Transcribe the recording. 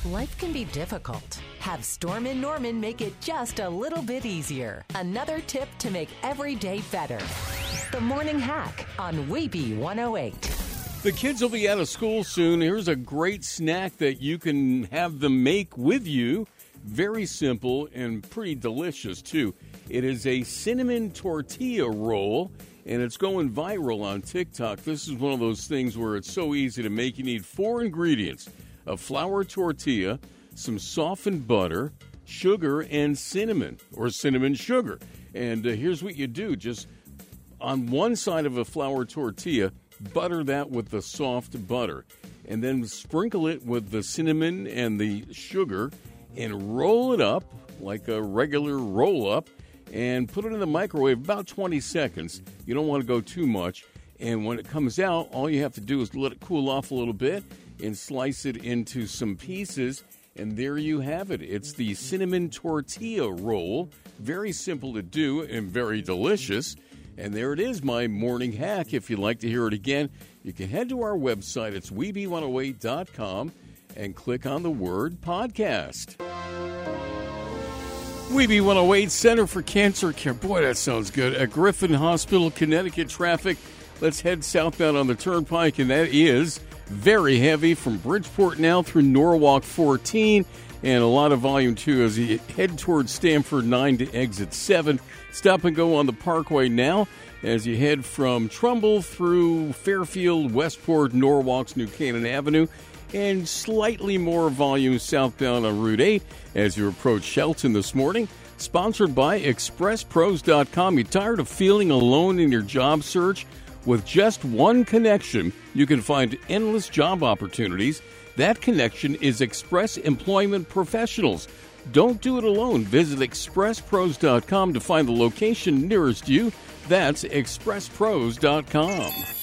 Life can be difficult. Have Storm & Norman make it just a little bit easier. Another tip to make every day better. The Morning Hack on Weeby 108. The kids will be out of school soon. Here's a great snack that you can have them make with you. Very simple and pretty delicious, too. It is a cinnamon tortilla roll, and it's going viral on TikTok. This is one of those things where it's so easy to make. You need 4 ingredients: a flour tortilla, some softened butter, sugar, and cinnamon, or cinnamon sugar. And here's what you do. Just on one side of a flour tortilla, butter that with the soft butter, and then sprinkle it with the cinnamon and the sugar, and roll it up like a regular roll-up, and put it in the microwave about 20 seconds. You don't want to go too much. And when it comes out, all you have to do is let it cool off a little bit and slice it into some pieces, and there you have it. It's the cinnamon tortilla roll. Very simple to do and very delicious. And there it is, my morning hack. If you'd like to hear it again, you can head to our website. It's Weeby108.com and click on the word podcast. Weeby 108, Center for Cancer Care. Boy, that sounds good. At Griffin Hospital, Connecticut traffic. Let's head southbound on the Turnpike, and that is very heavy from Bridgeport now through Norwalk 14, and a lot of volume, too, as you head towards Stamford 9 to exit 7. Stop and go on the Parkway now as you head from Trumbull through Fairfield, Westport, Norwalk's New Canaan Avenue, and slightly more volume southbound on Route 8 as you approach Shelton this morning. Sponsored by ExpressPros.com. You tired of feeling alone in your job search? With just one connection, you can find endless job opportunities. That connection is Express Employment Professionals. Don't do it alone. Visit ExpressPros.com to find the location nearest you. That's ExpressPros.com.